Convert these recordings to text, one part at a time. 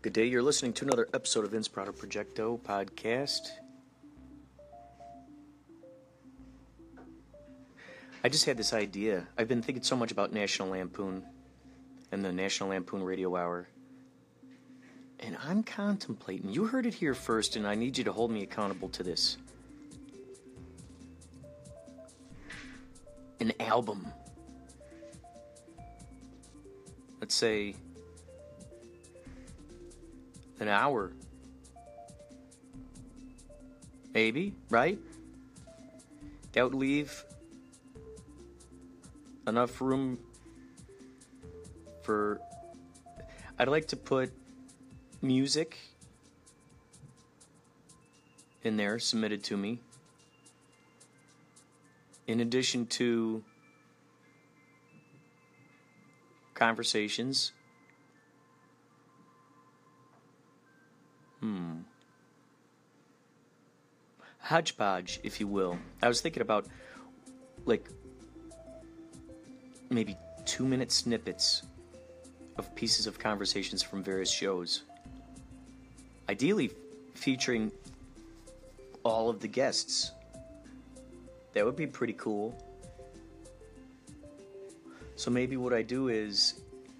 Good day, you're listening to another episode of Inspirato Projecto podcast. I just had this idea. I've been thinking so much about National Lampoon and the National Lampoon Radio Hour. And I'm contemplating, you heard it here first, and I need you to hold me accountable to this. An album. Let's say an hour. Maybe, right? That would leave enough room for... I'd like to put music in there, submitted to me, in addition to conversations. Hodgepodge, if you will. I was thinking about, like, maybe 2-minute snippets of pieces of conversations from various shows. Ideally featuring all of the guests. That would be pretty cool. So maybe what I do is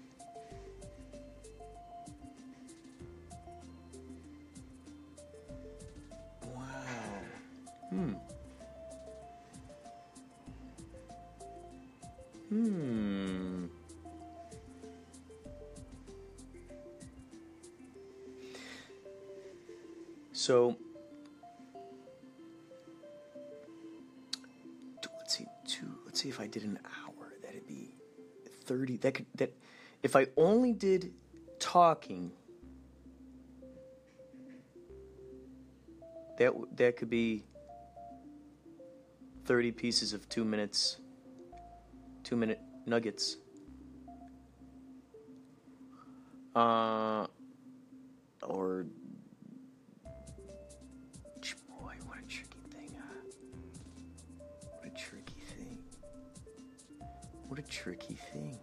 So, let's see if I did an hour, that'd be 30, if I only did talking, that could be 30 pieces of 2 minutes, 2-minute nuggets. Or, boy, what a tricky thing. What a tricky thing.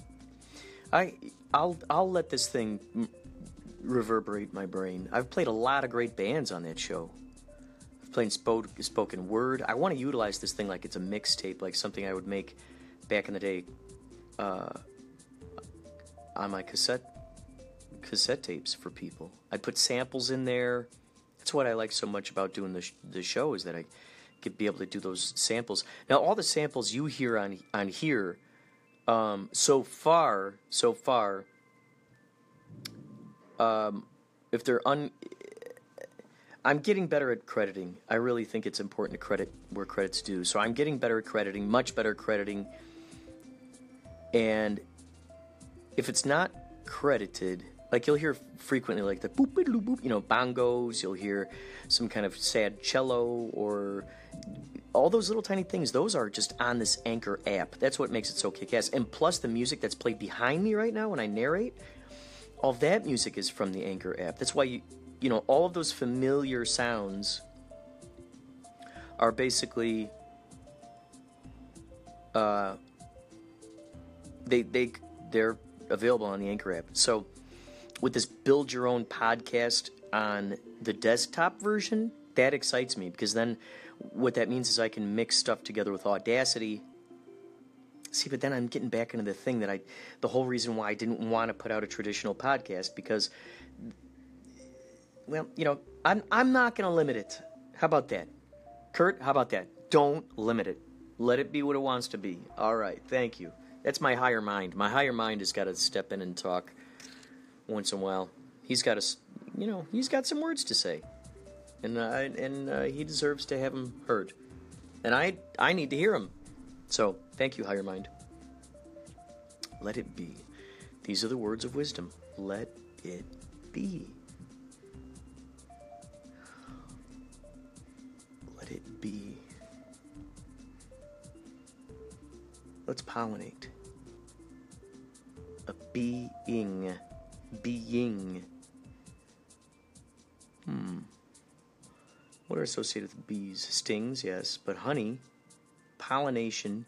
I'll let this thing reverberate my brain. I've played a lot of great bands on that show. I've played spoken word. I want to utilize this thing like it's a mixtape, like something I would make back in the day on my cassette tapes for people. I'd put samples in there. That's what I like so much about doing the show, is that I could be able to do those samples. Now, all the samples you hear on here, so far, if they're I'm getting better at crediting. I really think it's important to credit where credit's due. So I'm getting better at crediting, much better at crediting. And if it's not credited, like you'll hear frequently like the boop, boop, boop, bongos, you'll hear some kind of sad cello, or all those little tiny things. Those are just on this Anchor app. That's what makes it so kick-ass. And plus the music that's played behind me right now when I narrate, all that music is from the Anchor app. That's why all of those familiar sounds are basically they're available on the Anchor app. So with this build your own podcast on the desktop version, that excites me, because then what that means is I can mix stuff together with Audacity. See, but then I'm getting back into the thing the whole reason why I didn't want to put out a traditional podcast, because, well, I'm not going to limit it. How about that? Kurt, how about that? Don't limit it. Let it be what it wants to be. All right, thank you. That's my higher mind. My higher mind has got to step in and talk once in a while. He's got he's got some words to say. And he deserves to have them heard. And I need to hear them. So, thank you, higher mind. Let it be. These are the words of wisdom. Let it be. Let it be. Let's pollinate. A being. What are associated with bees? Stings, yes, but honey, pollination,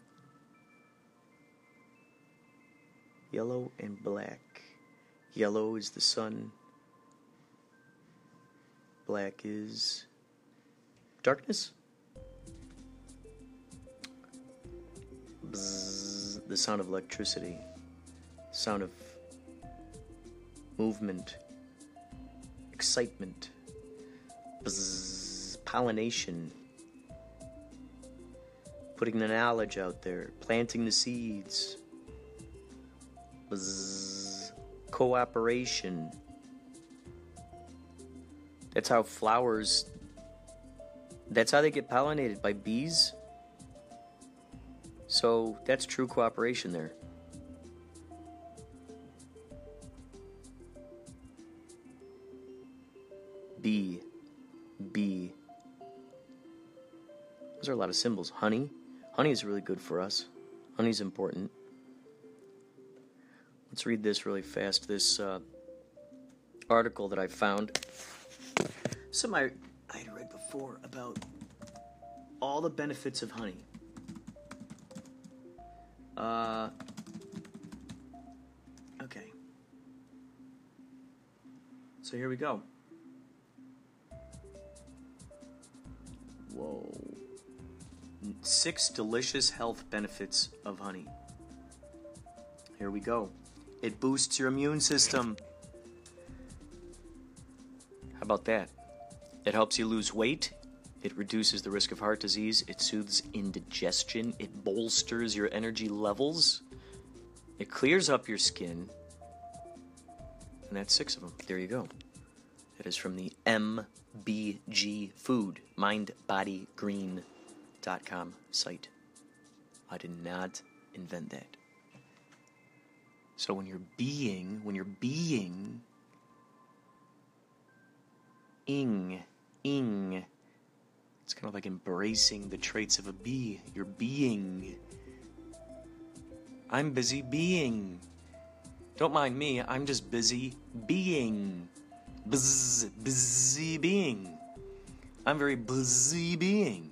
yellow and black. Yellow is the sun, Black is darkness. Bzzz, the sound of electricity, sound of movement, excitement, bzzz, pollination, putting the knowledge out there, planting the seeds, bzzz, cooperation. That's how flowers, that's how they get pollinated, by bees. So that's true cooperation there. Bee. Those are a lot of symbols. Honey. Honey is really good for us. Honey's important. Let's read this really fast. This article that I found. Something I had read before about all the benefits of honey. Okay. So here we go. Whoa. 6 delicious health benefits of honey. Here we go. It boosts your immune system. How about that? It helps you lose weight. It reduces the risk of heart disease. It soothes indigestion. It bolsters your energy levels. It clears up your skin. And that's 6 of them. There you go. That is from the MBG Food, mindbodygreen.com site. I did not invent that. So when you're being, it's kind of like embracing the traits of a bee. You're being. I'm busy being. Don't mind me, I'm just busy being. Busy being. I'm very busy being.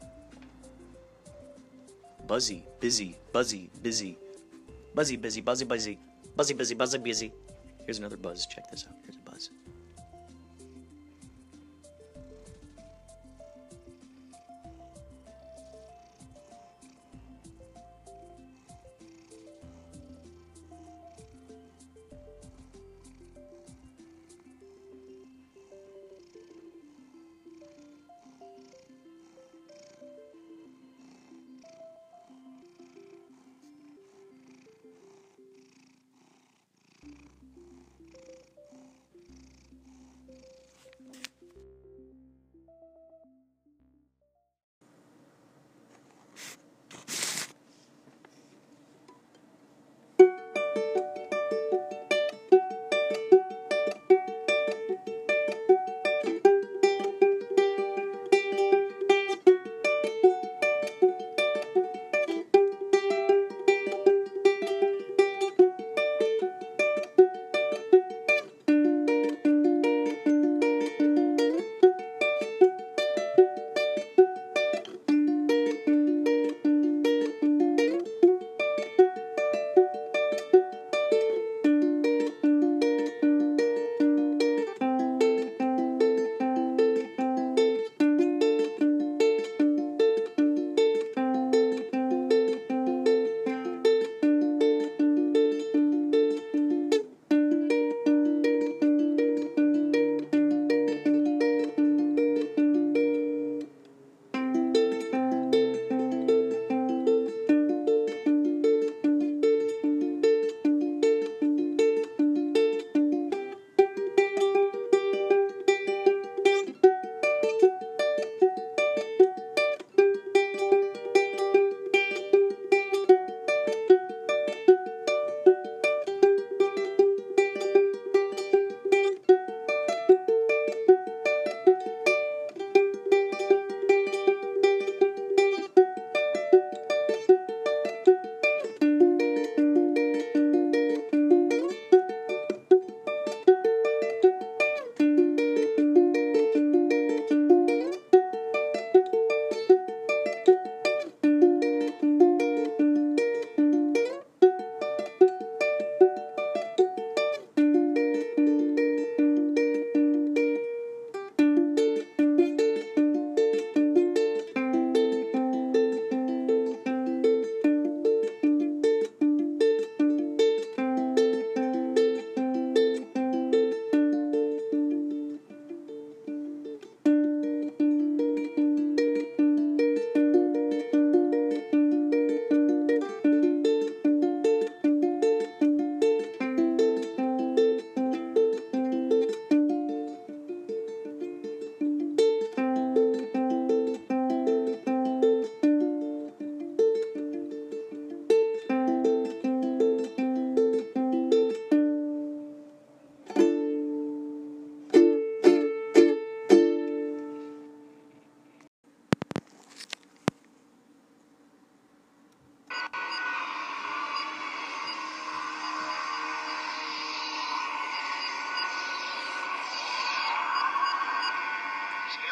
Buzzy, busy, buzzy, busy. Buzzy, busy, buzzy, buzzy. Buzzy, busy, buzzy, busy. Here's another buzz. Check this out. Here's a buzz.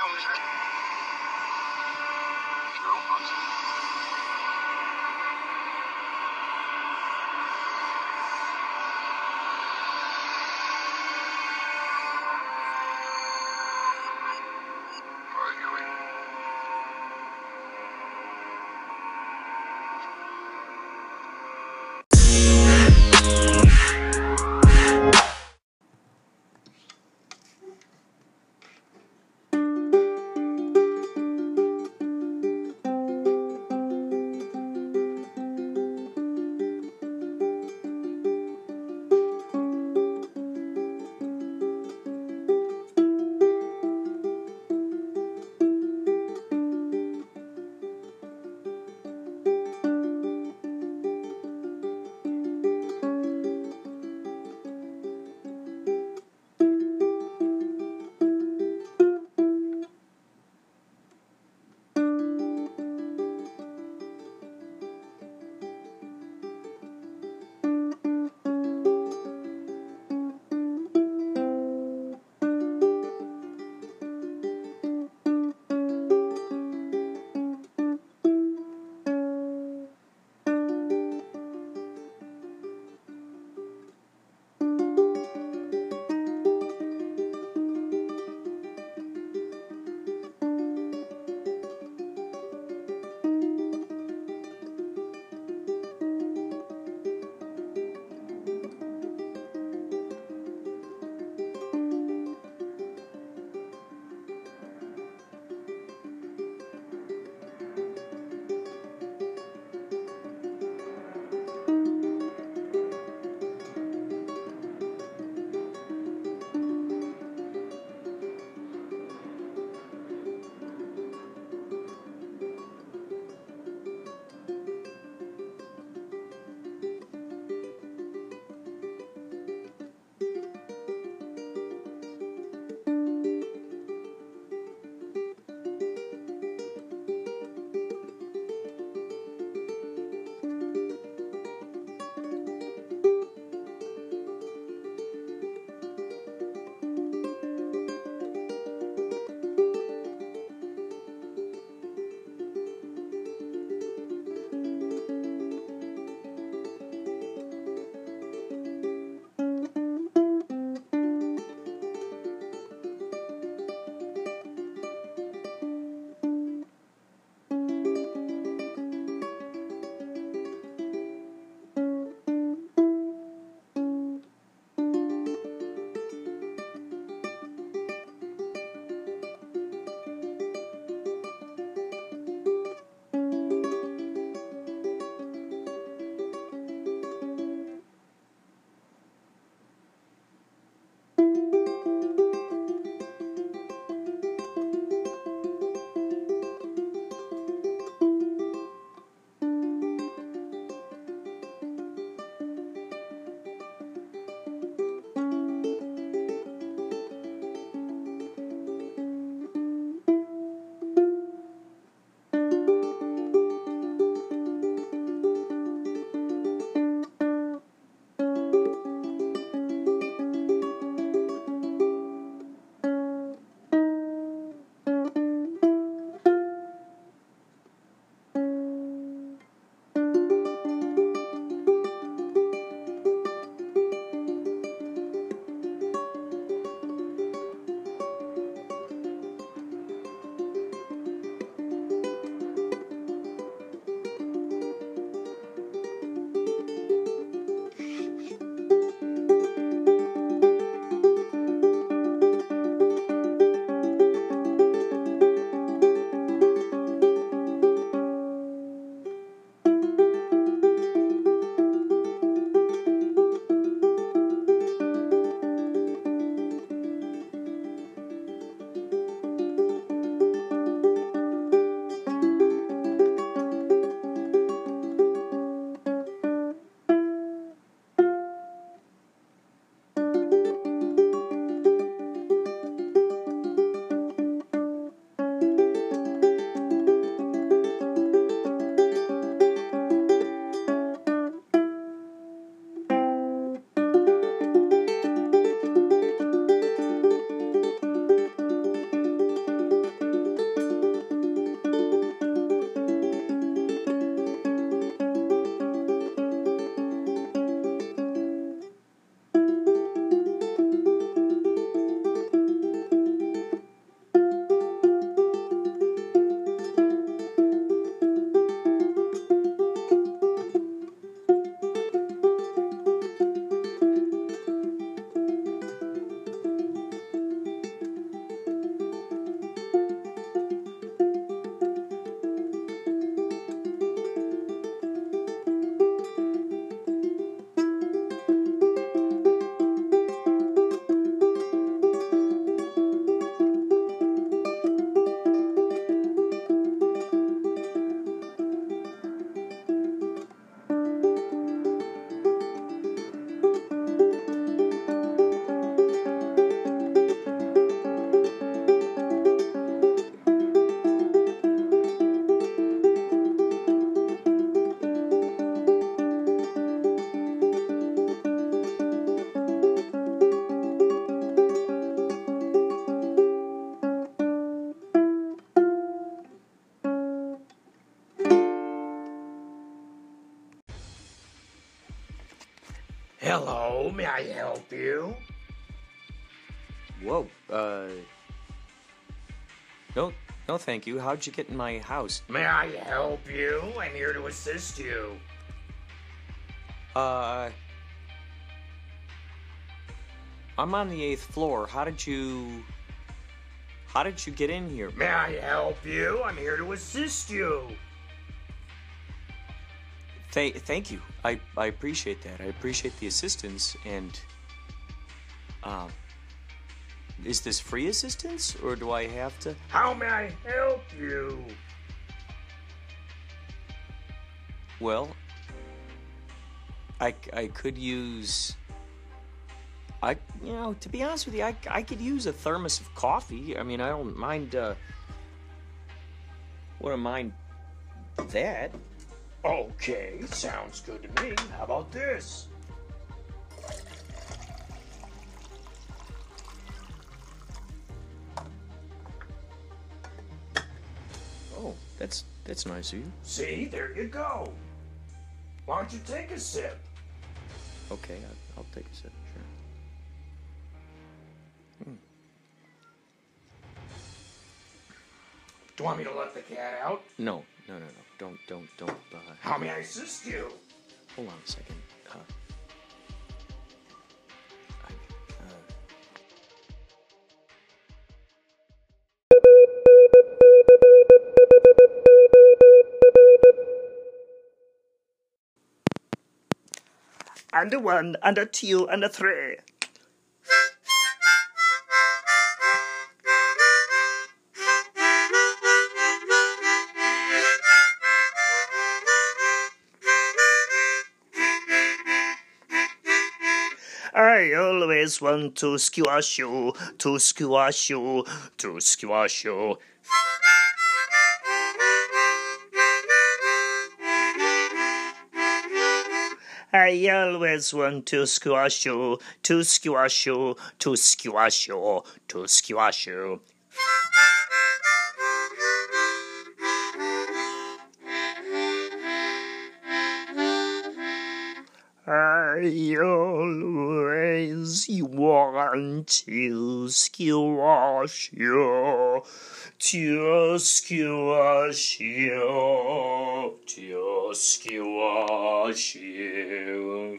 hell is that? Joe Hudson. Hi, Huey. Hello, may I help you? Whoa, no, no thank you. How'd you get in my house? May I help you? I'm here to assist you. I'm on the 8th floor. How did you get in here? May I help you? I'm here to assist you. Thank you. I appreciate that. I appreciate the assistance, and is this free assistance, or do I have to? How may I help you? Well, I could use. To be honest with you, I could use a thermos of coffee. I mean, I don't mind. Wouldn't mind that. Okay, sounds good to me. How about this? Oh, that's nice of you. See, there you go. Why don't you take a sip? Okay, I'll take a sip. Sure. Do you want me to let the cat out? No. Don't. How may I assist you? Hold on a second. And a 1, and a 2, and a 3. I always want to squash you, to squash you, to squash you. I always want to squash you, to squash you, to squash you, to squash you. I always want to squash you, to squash you, to squash you.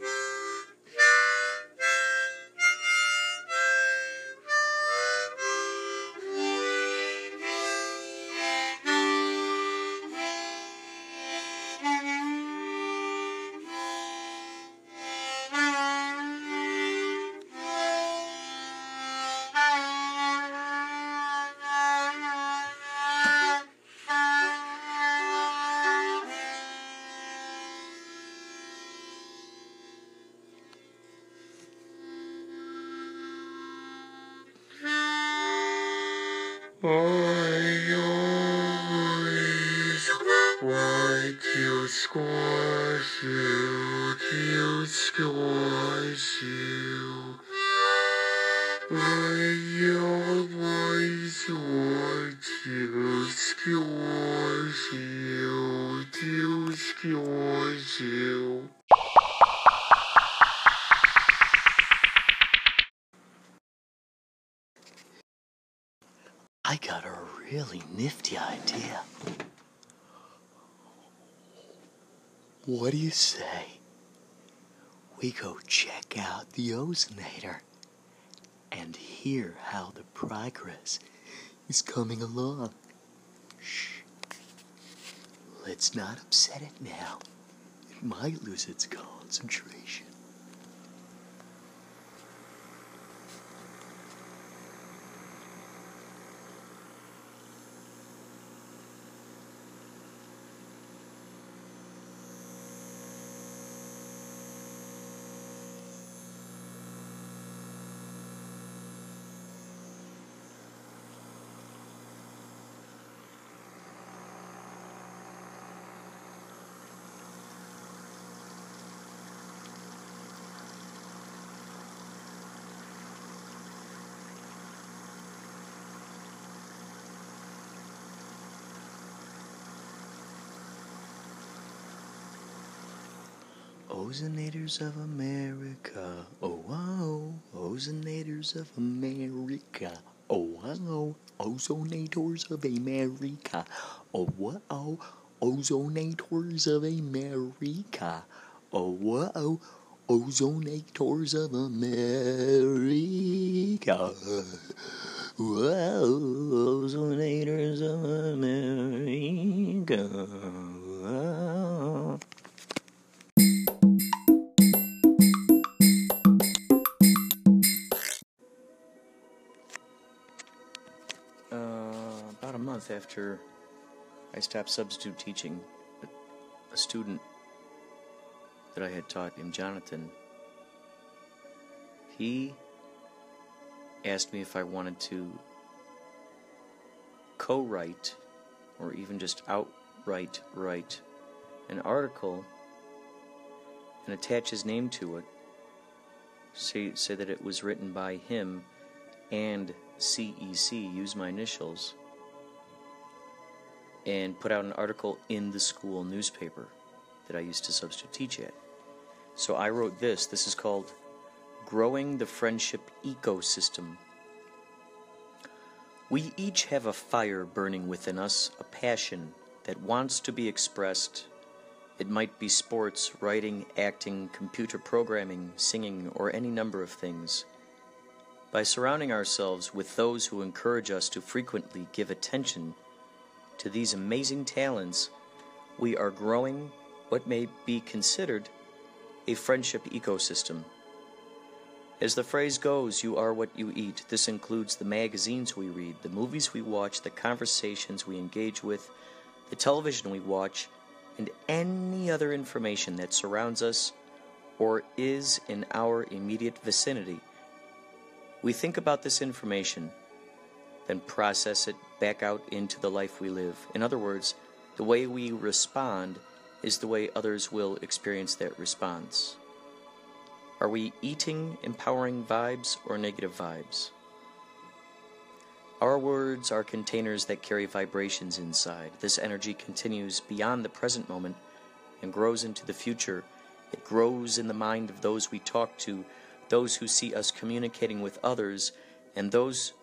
I always want to squash you, to squash you. I always want to squash you, to squash you. I got a really nifty idea. What do you say we go check out the Ozonator and hear how the progress is coming along? Shh. Let's not upset it now. It might lose its concentration. Ozonators of America. Oh, wow. Ozonators of America. Oh, wow. Ozonators of America. Oh, wow. Ozonators of America. Oh, wow. Ozonators of America. Wow. Ozonators of America. Wow. About a month after I stopped substitute teaching, a student that I had taught named Jonathan, he asked me if I wanted to co-write or even just outright write an article and attach his name to it, say that it was written by him and CEC, use my initials, and put out an article in the school newspaper that I used to substitute teach at. So I wrote this. This is called Growing the Friendship Ecosystem. We each have a fire burning within us, a passion that wants to be expressed. It might be sports, writing, acting, computer programming, singing, or any number of things. By surrounding ourselves with those who encourage us to frequently give attention to these amazing talents, we are growing what may be considered a friendship ecosystem. As the phrase goes, you are what you eat. This includes the magazines we read, the movies we watch, the conversations we engage with, the television we watch, and any other information that surrounds us or is in our immediate vicinity. We think about this information, then process it back out into the life we live. In other words, the way we respond is the way others will experience that response. Are we eating empowering vibes or negative vibes? Our words are containers that carry vibrations inside. This energy continues beyond the present moment and grows into the future. It grows in the mind of those we talk to, those who see us communicating with others, and those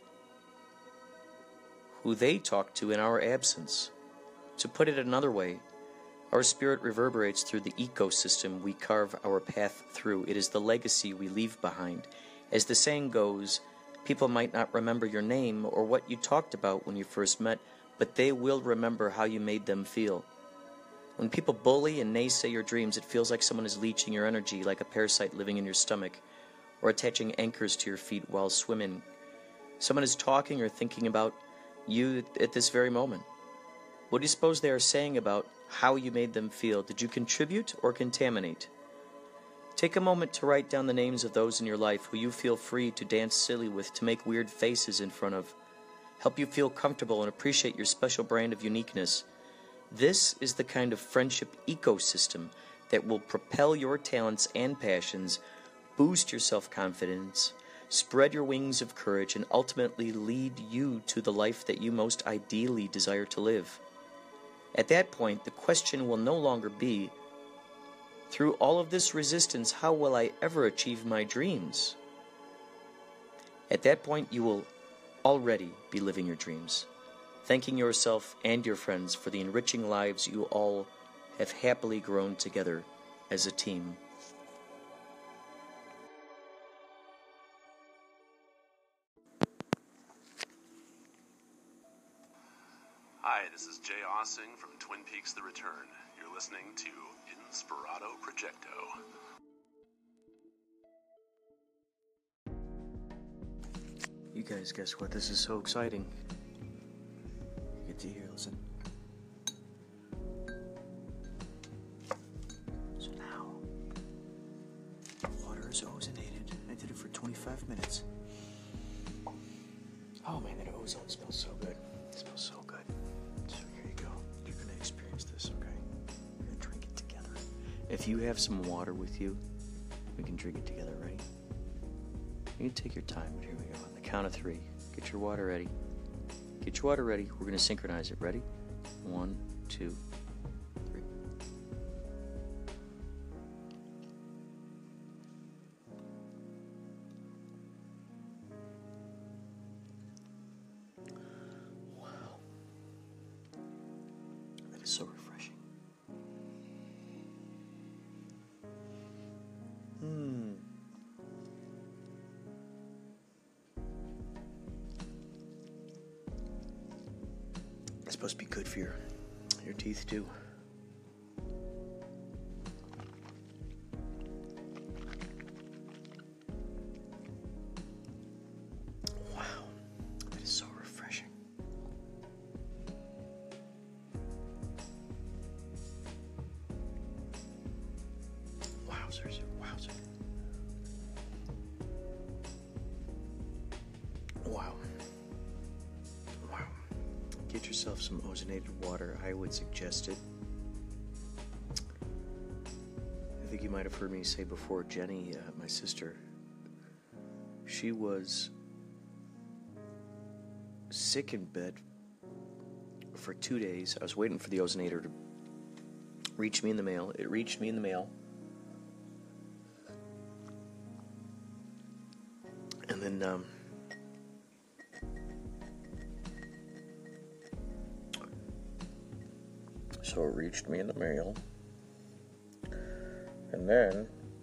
who they talk to in our absence. To put it another way, our spirit reverberates through the ecosystem we carve our path through. It is the legacy we leave behind. As the saying goes, people might not remember your name or what you talked about when you first met, but they will remember how you made them feel. When people bully and naysay your dreams, it feels like someone is leeching your energy, like a parasite living in your stomach, or attaching anchors to your feet while swimming. Someone is talking or thinking about you at this very moment. What do you suppose they are saying about how you made them feel? Did you contribute or contaminate? Take a moment to write down the names of those in your life who you feel free to dance silly with, to make weird faces in front of, help you feel comfortable and appreciate your special brand of uniqueness. This is the kind of friendship ecosystem that will propel your talents and passions, boost your self-confidence, spread your wings of courage, and ultimately lead you to the life that you most ideally desire to live. At that point, the question will no longer be, through all of this resistance, how will I ever achieve my dreams? At that point, you will already be living your dreams, thanking yourself and your friends for the enriching lives you all have happily grown together as a team. Hi, this is Jay Ossing from Twin Peaks The Return. You're listening to Inspirato Projecto. You guys, guess what? This is so exciting. Get to hear, listen. So now, water is ozonated. I did it for 25 minutes. Oh man, that ozone smells so good. It smells so good. So here you go. You're gonna experience this, okay? We're gonna drink it together. If you have some water with you, we can drink it together, ready? You can take your time, but here we go. On the count of 3. Get your water ready. Get your water ready. We're gonna synchronize it. Ready? 1, 2, 3. so refreshing. It's supposed to be good for your teeth too. Wow, that is so refreshing. Wowzers. Wow. Get yourself some ozonated water. I would suggest it. I think you might have heard me say before, Jenny, my sister, she was sick in bed for 2 days. I was waiting for the ozonator to reach me in the mail. It reached me in the mail. And then, so it reached me in the mail. And then,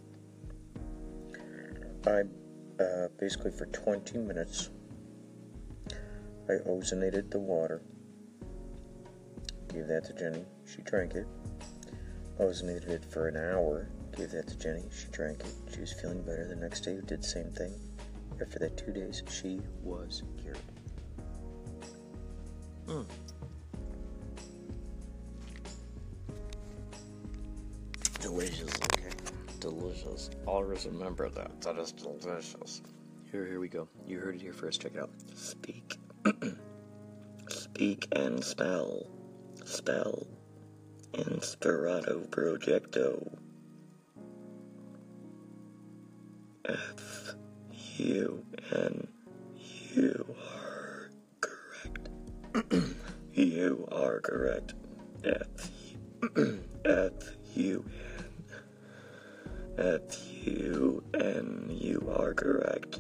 I, basically for 20 minutes, I ozonated the water. Gave that to Jenny. She drank it. Ozonated it for an hour. Gave that to Jenny. She drank it. She was feeling better. The next day, we did the same thing. After that 2 days, she was cured. Delicious, okay? Delicious. Always remember that. That is delicious. Here we go. You heard it here first. Check it out. Speak. Speak and spell. Spell. Inspirato Projecto. F-U-N. You are correct. You are correct. F-U-N. You are correct.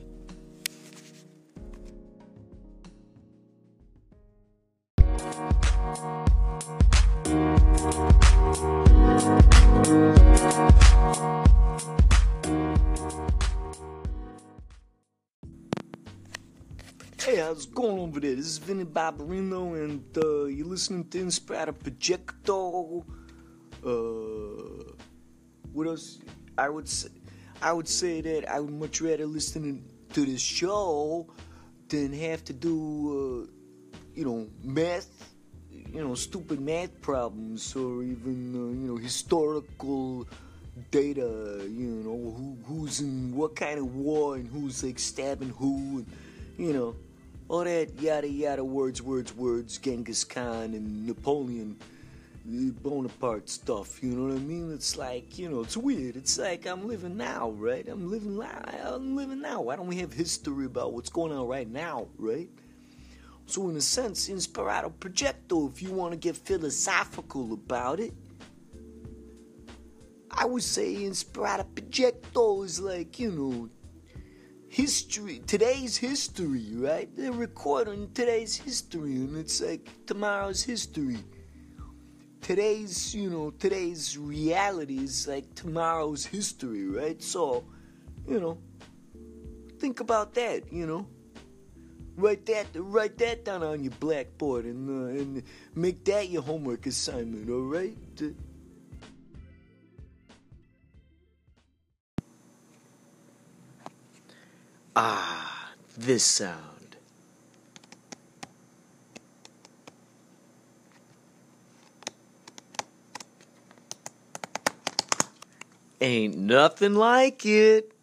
Hey, how's it going over there? This is Vinny Barbarino, and you're listening to Inspirato Projecto. What else? I would say that I would much rather listen to this show than have to do, math, stupid math problems, or even, historical data, who's in what kind of war and who's like stabbing who, and, all that yada yada words, Genghis Khan and Napoleon Bonaparte stuff, you know what I mean? It's like, it's weird. It's like I'm living now, right? I'm living now. Why don't we have history about what's going on right now, right? So in a sense, Inspirato Projecto, if you want to get philosophical about it, I would say Inspirato Projecto is like, history, today's history, right? They're recording today's history, and it's like tomorrow's history. Today's reality is like tomorrow's history, right? So, think about that, Write that down on your blackboard and make that your homework assignment, all right? This sound. Ain't nothing like it.